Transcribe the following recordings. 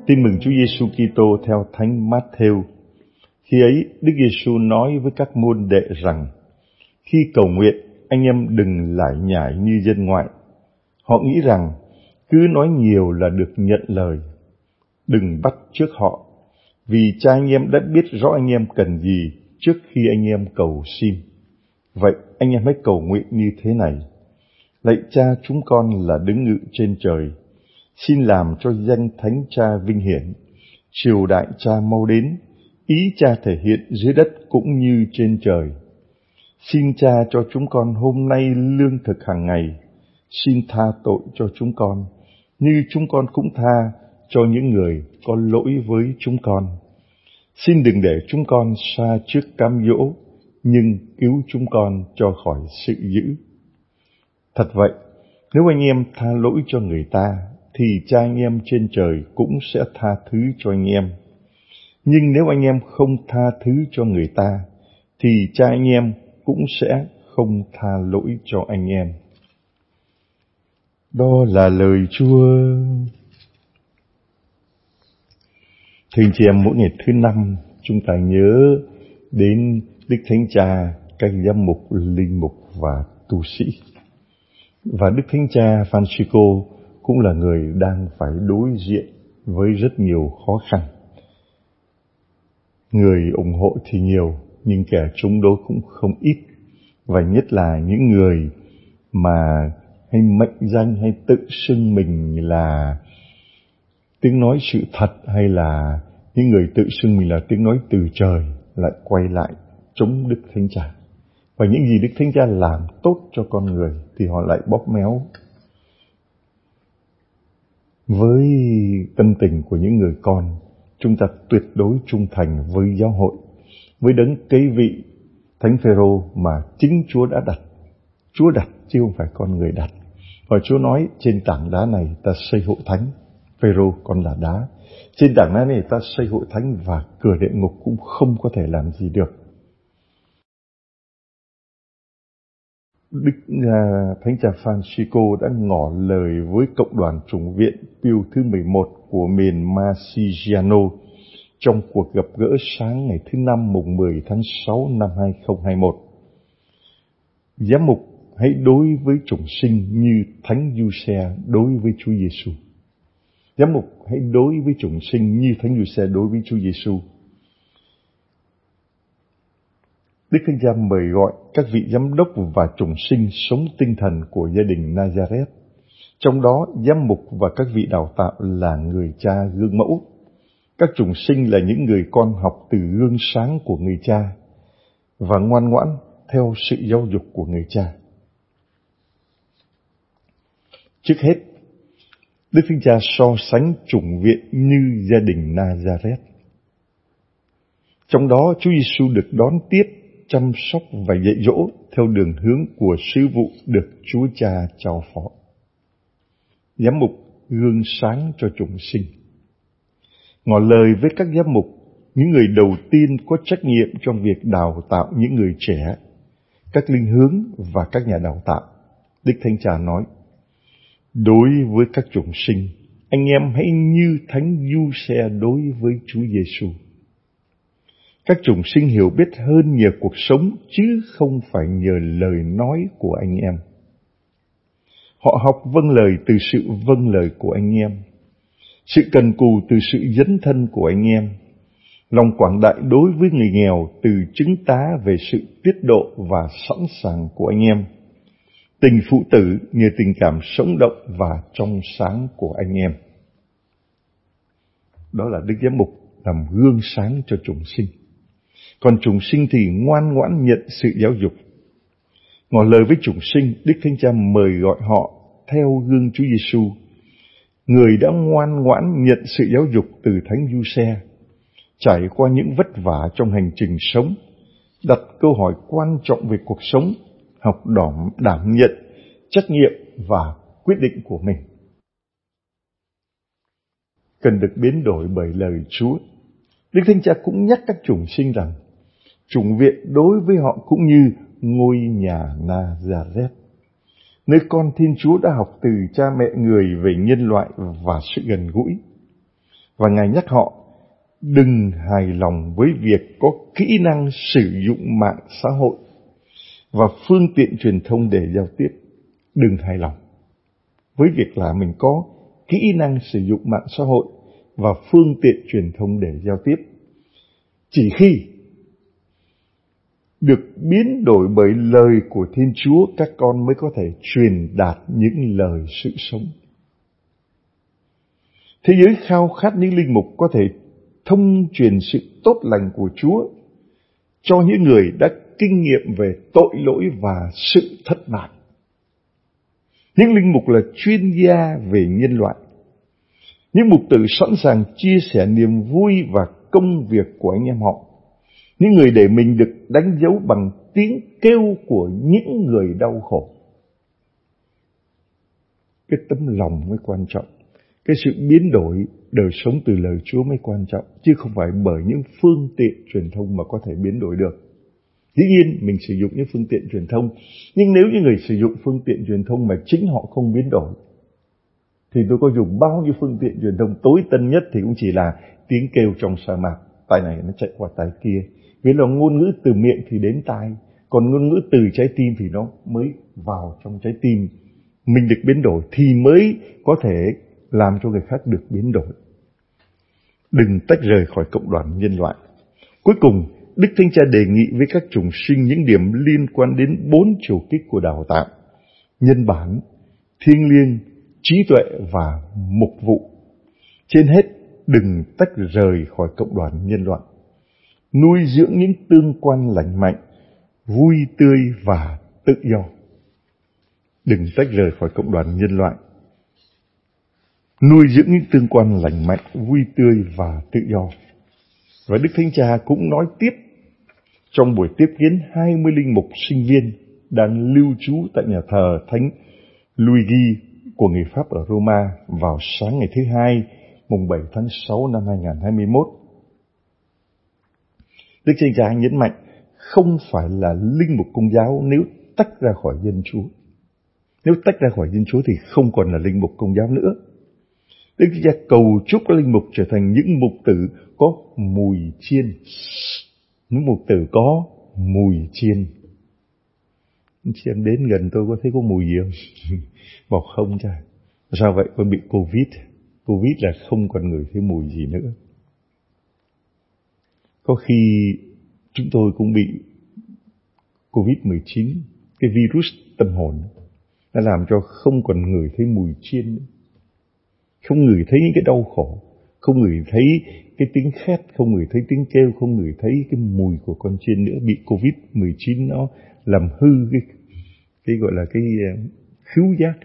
Tin mừng Chúa Giêsu Kitô theo Thánh Mát-thêu. Khi ấy, Đức Giêsu nói với các môn đệ rằng: khi cầu nguyện, anh em đừng lải nhải như dân ngoại. Họ nghĩ rằng cứ nói nhiều là được nhận lời. Đừng bắt chước họ, vì Cha anh em đã biết rõ anh em cần gì trước khi anh em cầu xin. Vậy anh em hãy cầu nguyện như thế này: lạy Cha chúng con là đứng ngự trên trời, xin làm cho danh Thánh Cha vinh hiển. Triều đại Cha mau đến, ý Cha thể hiện dưới đất cũng như trên trời. Xin Cha cho chúng con hôm nay lương thực hàng ngày. Xin tha tội cho chúng con, như chúng con cũng tha cho những người có lỗi với chúng con. Xin đừng để chúng con sa trước cám dỗ, nhưng cứu chúng con cho khỏi sự dữ. Thật vậy, nếu anh em tha lỗi cho người ta, thì Cha anh em trên trời cũng sẽ tha thứ cho anh em. Nhưng nếu anh em không tha thứ cho người ta, thì Cha anh em cũng sẽ không tha lỗi cho anh em. Đó là lời Chúa. Thưa anh chị em, mỗi ngày thứ năm chúng ta nhớ đến Đức Thánh Cha, các giám mục, linh mục và tu sĩ. Và Đức Thánh Cha Francisco cũng là người đang phải đối diện với rất nhiều khó khăn. Người ủng hộ thì nhiều, nhưng kẻ chống đối cũng không ít. Và nhất là những người mà hay mệnh danh hay tự xưng mình là tiếng nói sự thật, hay là những người tự xưng mình là tiếng nói từ trời, lại quay lại chống Đức Thánh Cha. Và những gì Đức Thánh Cha làm tốt cho con người thì họ lại bóp méo. Với tâm tình của những người con, chúng ta tuyệt đối trung thành với giáo hội, với đấng kế vị Thánh Phêrô mà chính Chúa đã đặt. Chúa đặt chứ không phải con người đặt. Và Chúa nói: trên tảng đá này ta xây hội thánh. Phêrô con là đá. Trên tảng đá này ta xây hội thánh, và cửa địa ngục cũng không có thể làm gì được. Đức Thánh Cha Francisco đã ngỏ lời với cộng đoàn chủng viện Pio thứ 11 của miền Marchigiano trong cuộc gặp gỡ sáng ngày thứ Năm mùng 10 tháng 6 năm 2021. Giám mục hãy đối với chủng sinh như Thánh Giuse đối với Chúa Giêsu. Giám mục hãy đối với chủng sinh như Thánh Giuse đối với Chúa Giêsu. Đức Thánh Cha mời gọi các vị giám đốc và chủng sinh sống tinh thần của gia đình Nazareth. Trong đó, giám mục và các vị đào tạo là người cha gương mẫu. Các chủng sinh là những người con học từ gương sáng của người cha và ngoan ngoãn theo sự giáo dục của người cha. Trước hết, Đức Thánh Cha so sánh chủng viện như gia đình Nazareth. Trong đó, Chúa Giêsu được đón tiếp, chăm sóc và dạy dỗ theo đường hướng của sứ vụ được Chúa Cha trao phó. Giám mục gương sáng cho chủng sinh. Ngỏ lời với các giám mục, những người đầu tiên có trách nhiệm trong việc đào tạo những người trẻ, các linh hướng và các nhà đào tạo. Đức Thánh Cha nói: đối với các chủng sinh, anh em hãy như Thánh Giuse đối với Chúa Giêsu. Các chủng sinh hiểu biết hơn nhờ cuộc sống, chứ không phải nhờ lời nói của anh em. Họ học vâng lời từ sự vâng lời của anh em, sự cần cù từ sự dấn thân của anh em, lòng quảng đại đối với người nghèo từ chứng tá về sự tiết độ và sẵn sàng của anh em, tình phụ tử nhờ tình cảm sống động và trong sáng của anh em. Đó là Đức Giám mục làm gương sáng cho chủng sinh. Còn chủng sinh thì ngoan ngoãn nhận sự giáo dục. Ngỏ lời với chủng sinh, Đức Thánh Cha mời gọi họ theo gương Chúa Giêsu, người đã ngoan ngoãn nhận sự giáo dục từ Thánh Giuse, trải qua những vất vả trong hành trình sống, đặt câu hỏi quan trọng về cuộc sống, học đảm nhận trách nhiệm và quyết định của mình. Cần được biến đổi bởi lời Chúa. Đức Thánh Cha cũng nhắc các chủng sinh rằng chủng viện đối với họ cũng như ngôi nhà Nazareth, nơi con Thiên Chúa đã học từ cha mẹ người về nhân loại và sự gần gũi. Và Ngài nhắc họ đừng hài lòng với việc có kỹ năng sử dụng mạng xã hội và phương tiện truyền thông để giao tiếp. Đừng hài lòng với việc là mình có kỹ năng sử dụng mạng xã hội và phương tiện truyền thông để giao tiếp. Chỉ khi được biến đổi bởi lời của Thiên Chúa, các con mới có thể truyền đạt những lời sự sống. Thế giới khao khát những linh mục có thể thông truyền sự tốt lành của Chúa cho những người đã kinh nghiệm về tội lỗi và sự thất bại. Những linh mục là chuyên gia về nhân loại. Những mục tử sẵn sàng chia sẻ niềm vui và công việc của anh em họ. Những người để mình được đánh dấu bằng tiếng kêu của những người đau khổ. Cái tấm lòng mới quan trọng. Cái sự biến đổi đời sống từ lời Chúa mới quan trọng, chứ không phải bởi những phương tiện truyền thông mà có thể biến đổi được. Dĩ nhiên mình sử dụng những phương tiện truyền thông, nhưng nếu như người sử dụng phương tiện truyền thông mà chính họ không biến đổi, thì tôi có dùng bao nhiêu phương tiện truyền thông tối tân nhất thì cũng chỉ là tiếng kêu trong sa mạc, tai này nó chạy qua tai kia. Vì là ngôn ngữ từ miệng thì đến tai, còn ngôn ngữ từ trái tim thì nó mới vào trong trái tim. Mình được biến đổi thì mới có thể làm cho người khác được biến đổi. Đừng tách rời khỏi cộng đoàn nhân loại. Cuối cùng, Đức Thánh Cha đề nghị với các chủng sinh những điểm liên quan đến 4 chiều kích của đào tạo: nhân bản, thiêng liêng, trí tuệ và mục vụ. Trên hết, đừng tách rời khỏi cộng đoàn nhân loại. Nuôi dưỡng những tương quan lành mạnh, vui tươi và tự do. Đừng tách rời khỏi cộng đoàn nhân loại. Nuôi dưỡng những tương quan lành mạnh, vui tươi và tự do. Và Đức Thánh Cha cũng nói tiếp trong buổi tiếp kiến 20 linh mục sinh viên đang lưu trú tại nhà thờ Thánh Luigi của người Pháp ở Roma vào sáng ngày thứ Hai, mùng 7 tháng 6 năm 2021. Đức Thánh Cha nhấn mạnh không phải là linh mục Công giáo nếu tách ra khỏi dân Chúa. Nếu tách ra khỏi dân Chúa thì không còn là linh mục Công giáo nữa. Đức Thánh Cha cầu chúc các linh mục trở thành những mục tử có mùi chiên. Những mục tử có mùi chiên. Chị em đến gần tôi có thấy có mùi gì không? Bảo không cha. Sao vậy? Con bị Covid. Covid là không còn ngửi thấy mùi gì nữa. Có khi chúng tôi cũng bị Covid-19, cái virus tâm hồn, nó làm cho không còn ngửi thấy mùi chiên nữa. Không ngửi thấy những cái đau khổ, không ngửi thấy cái tiếng khét, không ngửi thấy tiếng kêu, không ngửi thấy cái mùi của con chiên nữa. Bị Covid-19 nó làm hư cái gọi là cái khứu giác.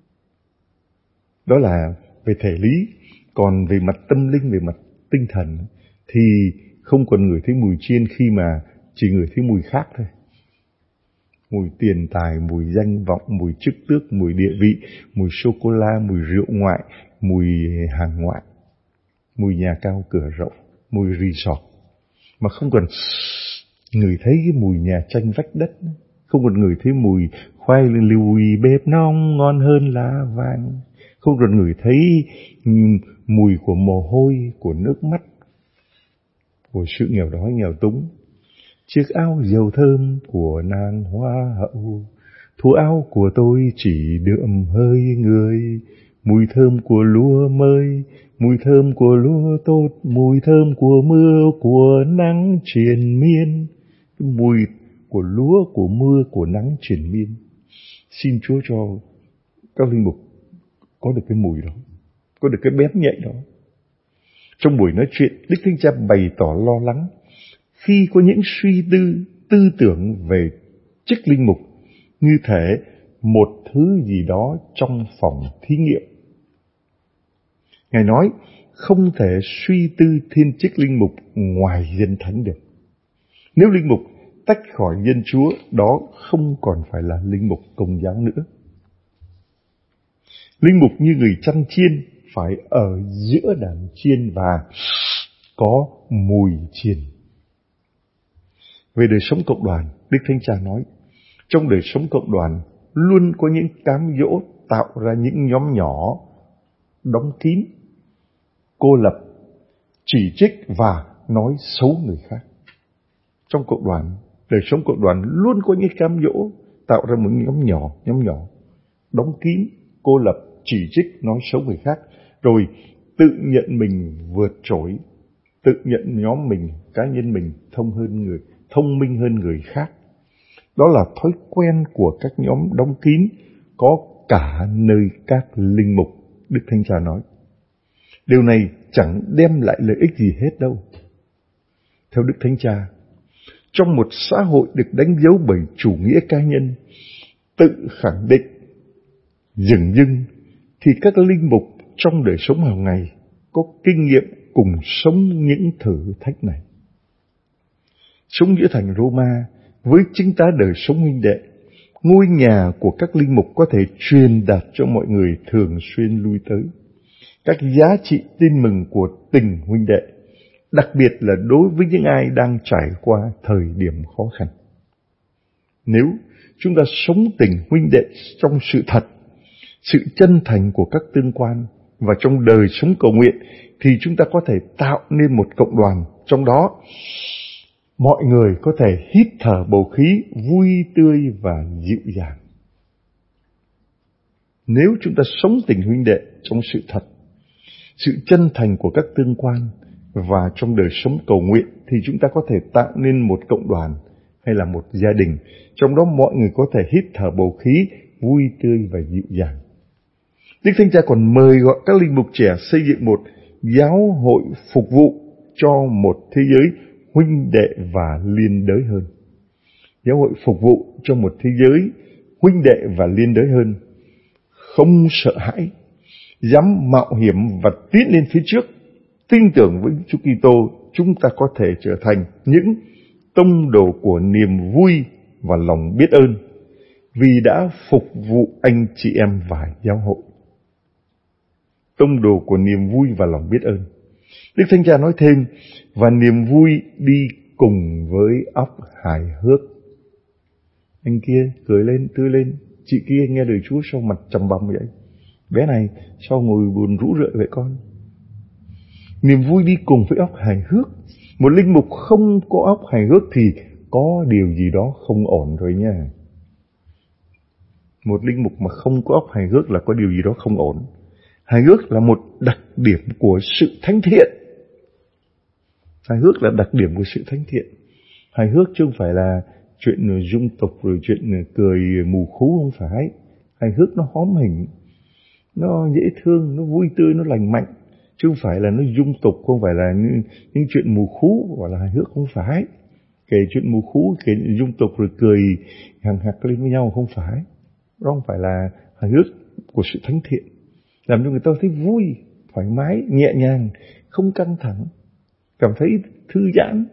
Đó là về thể lý. Còn về mặt tâm linh, về mặt tinh thần thì không còn ngửi thấy mùi chiên khi mà chỉ ngửi thấy mùi khác thôi. Mùi tiền tài, mùi danh vọng, mùi chức tước, mùi địa vị, mùi sô-cô-la, mùi rượu ngoại, mùi hàng ngoại, mùi nhà cao cửa rộng, mùi resort. Mà không còn ngửi thấy cái mùi nhà tranh vách đất, không còn ngửi thấy mùi khoai lùi bếp nóng ngon hơn lá vàng, không còn ngửi thấy mùi của mồ hôi, của nước mắt, của sự nghèo đói nghèo túng. Chiếc áo dầu thơm của nàng hoa hậu, thú áo của tôi chỉ đượm hơi người, mùi thơm của lúa mới, mùi thơm của lúa tốt, mùi thơm của mưa, của nắng triền miên. Cái mùi của lúa, của mưa, của nắng triền miên. Xin Chúa cho các linh mục có được cái mùi đó, có được cái bén nhạy đó. Trong buổi nói chuyện, Đức Thánh Cha bày tỏ lo lắng khi có những suy tư tưởng về chức linh mục như thể một thứ gì đó trong phòng thí nghiệm. Ngài nói không thể suy tư thiên chức linh mục ngoài dân thánh được. Nếu linh mục tách khỏi dân Chúa, đó không còn phải là linh mục Công giáo nữa. Linh mục như người chăn chiên phải ở giữa đàn chiên và có mùi chiên. Về đời sống cộng đoàn, Đức Thánh Cha nói, trong đời sống cộng đoàn luôn có những cám dỗ tạo ra những nhóm nhỏ, đóng kín, cô lập chỉ trích và nói xấu người khác. Trong cộng đoàn, đời sống cộng đoàn luôn có những cám dỗ tạo ra một nhóm nhỏ, đóng kín, cô lập, chỉ trích, nói xấu người khác, rồi tự nhận mình vượt trội, tự nhận nhóm mình, cá nhân mình thông minh hơn người khác. Đó là thói quen của các nhóm đóng kín, có cả nơi các linh mục, Đức Thánh Cha nói. Điều này chẳng đem lại lợi ích gì hết đâu. Theo Đức Thánh Cha, trong một xã hội được đánh dấu bởi chủ nghĩa cá nhân, tự khẳng định, dửng dưng, thì các linh mục trong đời sống hàng ngày có kinh nghiệm cùng sống những thử thách này. Sống giữa thành Roma với chính tá đời sống huynh đệ, ngôi nhà của các linh mục có thể truyền đạt cho mọi người thường xuyên lui tới các giá trị tin mừng của tình huynh đệ, đặc biệt là đối với những ai đang trải qua thời điểm khó khăn. Nếu chúng ta sống tình huynh đệ trong sự thật, sự chân thành của các tương quan và trong đời sống cầu nguyện, thì chúng ta có thể tạo nên một cộng đoàn trong đó mọi người có thể hít thở bầu khí vui tươi và dịu dàng. Nếu chúng ta sống tình huynh đệ trong sự thật, sự chân thành của các tương quan và trong đời sống cầu nguyện, thì chúng ta có thể tạo nên một cộng đoàn hay là một gia đình, trong đó mọi người có thể hít thở bầu khí vui tươi và dịu dàng. Đức Thánh Cha còn mời gọi các linh mục trẻ xây dựng một giáo hội phục vụ cho một thế giới huynh đệ và liên đới hơn. Giáo hội phục vụ cho một thế giới huynh đệ và liên đới hơn, không sợ hãi, dám mạo hiểm và tiến lên phía trước, tin tưởng với Chúa Kitô, chúng ta có thể trở thành những tông đồ của niềm vui và lòng biết ơn vì đã phục vụ anh chị em và giáo hội. Tông đồ của niềm vui và lòng biết ơn. Đức Thánh Cha nói thêm, và niềm vui đi cùng với óc hài hước. Anh kia cười lên, tươi lên, chị kia nghe lời Chúa sao mặt trầm bầm vậy? Bé này sao ngồi buồn rũ rượi vậy con? Niềm vui đi cùng với óc hài hước. Một linh mục không có óc hài hước thì có điều gì đó không ổn rồi nha. Một linh mục mà không có óc hài hước là có điều gì đó không ổn. Hài hước là một đặc điểm của sự thánh thiện. Hài hước là đặc điểm của sự thánh thiện. Hài hước chứ không phải là chuyện dung tục rồi chuyện cười mù khú, không phải. Hài hước nó hóm hình, nó dễ thương, nó vui tươi, nó lành mạnh, chứ không phải là nó dung tục, không phải là những chuyện mù khú gọi là hài hước, không phải. Kể chuyện mù khú, kể dung tục rồi cười hằng hặc lên với nhau, không phải. Đó không phải là hài hước của sự thánh thiện. Làm cho người ta thấy vui, thoải mái, nhẹ nhàng, không căng thẳng, cảm thấy thư giãn.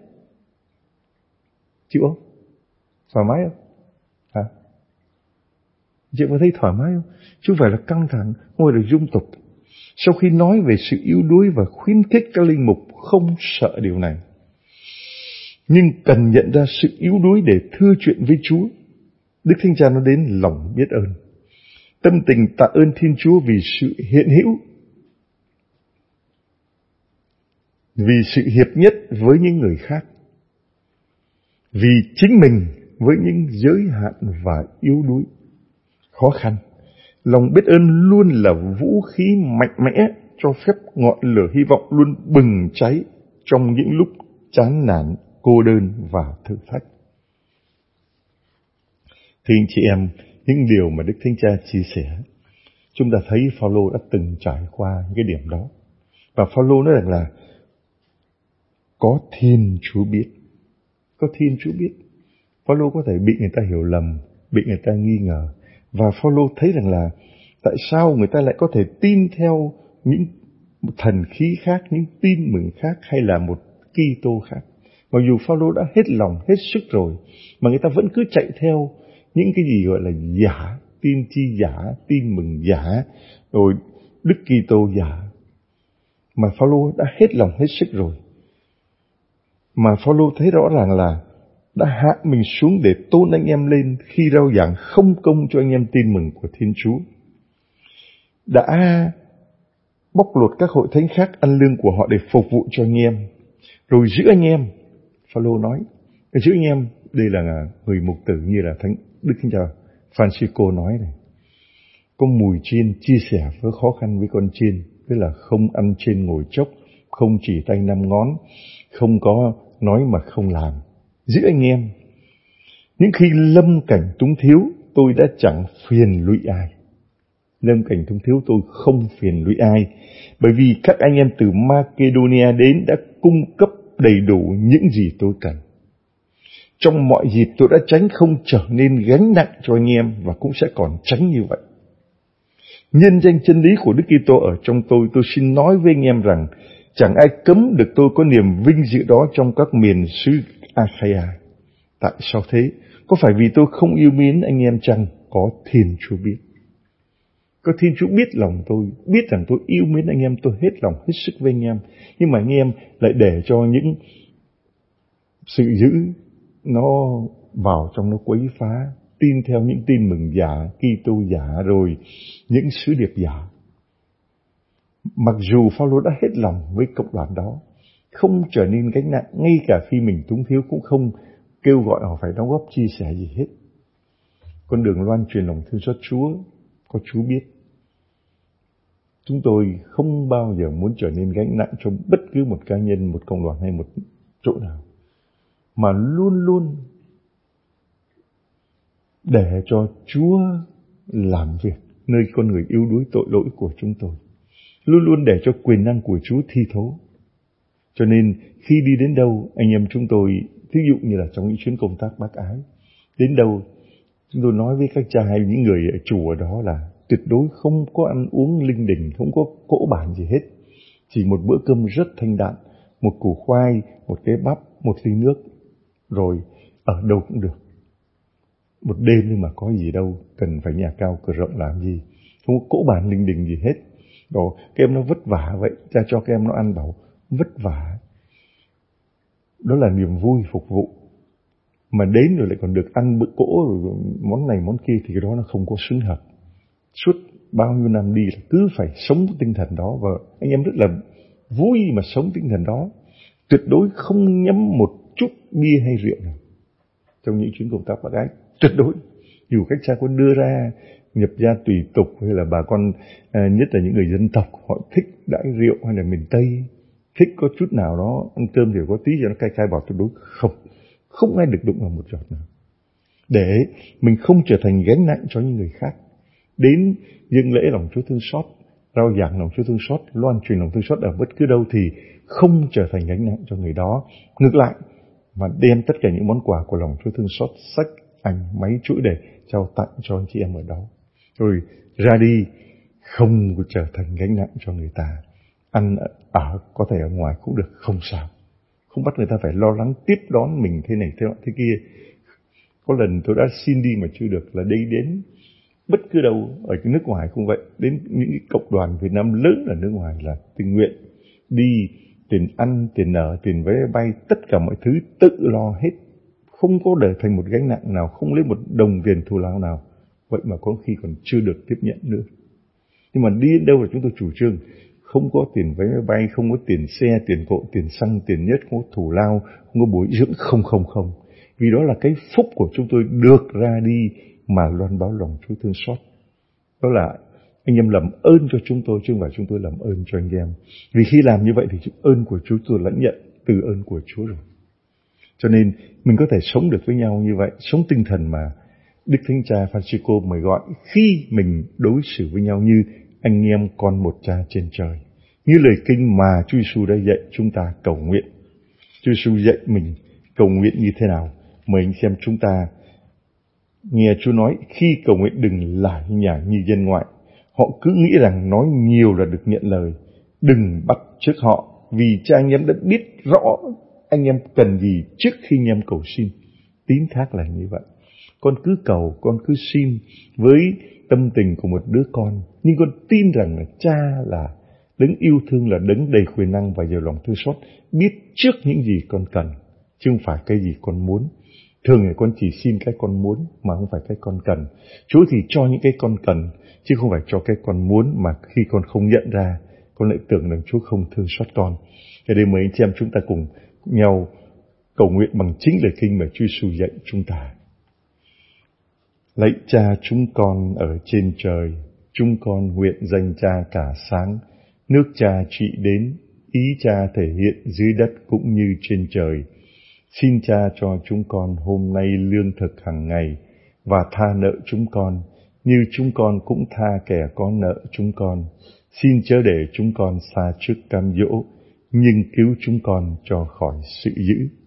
Chịu không? Thoải mái không? Hả? Chị có thấy thoải mái không? Chứ không phải là căng thẳng, không phải là dung tục. Sau khi nói về sự yếu đuối và khuyến khích các linh mục không sợ điều này, nhưng cần nhận ra sự yếu đuối để thưa chuyện với Chúa, Đức Thánh Cha nói đến lòng biết ơn. Tâm tình tạ ơn Thiên Chúa vì sự hiện hữu, vì sự hiệp nhất với những người khác, vì chính mình với những giới hạn và yếu đuối, khó khăn. Lòng biết ơn luôn là vũ khí mạnh mẽ cho phép ngọn lửa hy vọng luôn bừng cháy trong những lúc chán nản, cô đơn và thử thách. Thưa anh chị em, những điều mà Đức Thánh Cha chia sẻ, chúng ta thấy Phaolô đã từng trải qua những cái điểm đó. Và Phaolô nói rằng là có Thiên Chúa biết. Có Thiên Chúa biết. Phaolô có thể bị người ta hiểu lầm, bị người ta nghi ngờ. Và Phaolô thấy rằng là tại sao người ta lại có thể tin theo những thần khí khác, những tin mừng khác hay là một Kitô khác. Mặc dù Phaolô đã hết lòng, hết sức rồi, mà người ta vẫn cứ chạy theo những cái gì gọi là giả, tin chi giả, tin mừng giả, rồi Đức Kitô giả. Mà Phaolô đã hết lòng, hết sức rồi. Mà Phaolô thấy rõ ràng là đã hạ mình xuống để tôn anh em lên khi rao giảng không công cho anh em tin mừng của Thiên Chúa. Đã bóc lột các hội thánh khác ăn lương của họ để phục vụ cho anh em. Rồi giữa anh em, Phaolô nói, giữa anh em, đây là người mục tử như là Đức Thánh Cha Francisco nói này, có mùi chiên chia sẻ với khó khăn với con chiên, tức là không ăn trên ngồi chốc, không chỉ tay 5 ngón, không có nói mà không làm. Giữa anh em, những khi lâm cảnh túng thiếu, tôi đã chẳng phiền lụy ai. Lâm cảnh túng thiếu tôi không phiền lụy ai, bởi vì các anh em từ Macedonia đến đã cung cấp đầy đủ những gì tôi cần. Trong mọi dịp tôi đã tránh không trở nên gánh nặng cho anh em và cũng sẽ còn tránh như vậy. Nhân danh chân lý của Đức Kitô ở trong tôi xin nói với anh em rằng chẳng ai cấm được tôi có niềm vinh dự đó trong các miền xứ Achaia. Tại sao thế? Có phải vì tôi không yêu mến anh em chăng? Có Thiên Chúa biết. Có Thiên Chúa biết lòng tôi, biết rằng tôi yêu mến anh em, tôi hết lòng hết sức với anh em. Nhưng mà anh em lại để cho những sự dữ nó vào trong nó quấy phá, tin theo những tin mừng giả, Kitô giả, rồi những sứ điệp giả. Mặc dù Phaolô đã hết lòng với cộng đoàn đó, không trở nên gánh nặng, ngay cả khi mình túng thiếu cũng không kêu gọi họ phải đóng góp chia sẻ gì hết. Con đường loan truyền lòng thương xót Chúa, có Chúa biết. Chúng tôi không bao giờ muốn trở nên gánh nặng cho bất cứ một cá nhân, một cộng đoàn hay một chỗ nào, mà luôn luôn để cho Chúa làm việc nơi con người yếu đuối tội lỗi của chúng tôi. Luôn luôn để cho quyền năng của Chúa thi thố. Cho nên khi đi đến đâu, anh em chúng tôi, thí dụ như là trong những chuyến công tác bác ái, đến đâu chúng tôi nói với các cha hay những người ở chùa đó là tuyệt đối không có ăn uống linh đình, không có cỗ bản gì hết. Chỉ một bữa cơm rất thanh đạm, một củ khoai, một cái bắp, một ly nước, rồi ở đâu cũng được. Một đêm nhưng mà có gì đâu, cần phải nhà cao cửa rộng làm gì, không có cỗ bản linh đình gì hết. Đó, các em nó vất vả vậy, cha cho các em nó ăn bảo vất vả. Đó là niềm vui phục vụ. Mà đến rồi lại còn được ăn bữa cỗ, rồi món này món kia, thì cái đó nó không có xứng hợp. Suốt bao nhiêu năm đi là cứ phải sống tinh thần đó, và anh em rất là vui mà sống tinh thần đó. Tuyệt đối không nhấm một chút bia hay rượu nào trong những chuyến công tác bác ái, tuyệt đối. Dù các cha có đưa ra nhập gia tùy tục, hay là bà con nhất là những người dân tộc họ thích đãi rượu, hay là miền Tây thích có chút nào đó ăn cơm thì có tí cho nó cay cay, bảo tuyệt đối không ai được đụng vào một giọt nào, để mình không trở thành gánh nặng cho những người khác. Đến dâng lễ lòng Chúa thương xót, rao giảng lòng Chúa thương xót, loan truyền lòng thương xót ở bất cứ đâu thì không trở thành gánh nặng cho người đó. Ngược lại, mà đem tất cả những món quà của lòng Chúa thương xót, sách, ảnh, máy chuỗi để trao tặng cho anh chị em ở đó. Rồi ra đi không trở thành gánh nặng cho người ta. Ăn ở có thể ở ngoài cũng được, không sao. Không bắt người ta phải lo lắng tiếp đón mình thế này thế kia. Có lần tôi đã xin đi mà chưa được, là đi đến bất cứ đâu ở nước ngoài cũng vậy, đến những cộng đoàn Việt Nam lớn ở nước ngoài là tình nguyện đi, tiền ăn, tiền ở, tiền vé bay, tất cả mọi thứ tự lo hết, không có để thành một gánh nặng nào, không lấy một đồng tiền thù lao nào. Vậy mà có khi còn chưa được tiếp nhận nữa. Nhưng mà đi đến đâu là chúng tôi chủ trương không có tiền vé máy bay, không có tiền xe, tiền cộ, tiền xăng, tiền nhất, không có thù lao, không có bồi dưỡng, không. Vì đó là cái phúc của chúng tôi được ra đi mà loan báo lòng Chúa thương xót. Đó là anh em làm ơn cho chúng tôi, chứ không phải chúng tôi làm ơn cho anh em. Vì khi làm như vậy thì ơn của chúng tôi lãnh nhận từ ơn của Chúa rồi. Cho nên mình có thể sống được với nhau như vậy, sống tinh thần mà Đức Thánh Cha Francisco mời gọi, khi mình đối xử với nhau như anh em con một cha trên trời. Như lời kinh mà Chúa Giêsu đã dạy chúng ta cầu nguyện. Chúa Giêsu dạy mình cầu nguyện như thế nào? Mời anh xem chúng ta nghe Chúa nói, khi cầu nguyện đừng lải nhải như dân ngoại. Họ cứ nghĩ rằng nói nhiều là được nhận lời. Đừng bắt chước họ, vì cha anh em đã biết rõ anh em cần gì trước khi anh em cầu xin. Tín thác là như vậy. Con cứ cầu, con cứ xin với tâm tình của một đứa con, nhưng con tin rằng là cha là đấng yêu thương, là đấng đầy quyền năng và giàu lòng thương xót, biết trước những gì con cần, chứ không phải cái gì con muốn. Thường thì con chỉ xin cái con muốn mà không phải cái con cần. Chúa thì cho những cái con cần, chứ không phải cho cái con muốn mà khi con không nhận ra, con lại tưởng rằng Chúa không thương xót con. Thế nên mấy anh chị em chúng ta cùng nhau cầu nguyện bằng chính lời kinh mà Chúa Giêsu dạy chúng ta. Lạy Cha chúng con ở trên trời, chúng con nguyện danh Cha cả sáng, nước Cha trị đến, ý Cha thể hiện dưới đất cũng như trên trời. Xin Cha cho chúng con hôm nay lương thực hàng ngày, và tha nợ chúng con, như chúng con cũng tha kẻ có nợ chúng con. Xin chớ để chúng con sa trước cám dỗ, nhưng cứu chúng con cho khỏi sự dữ.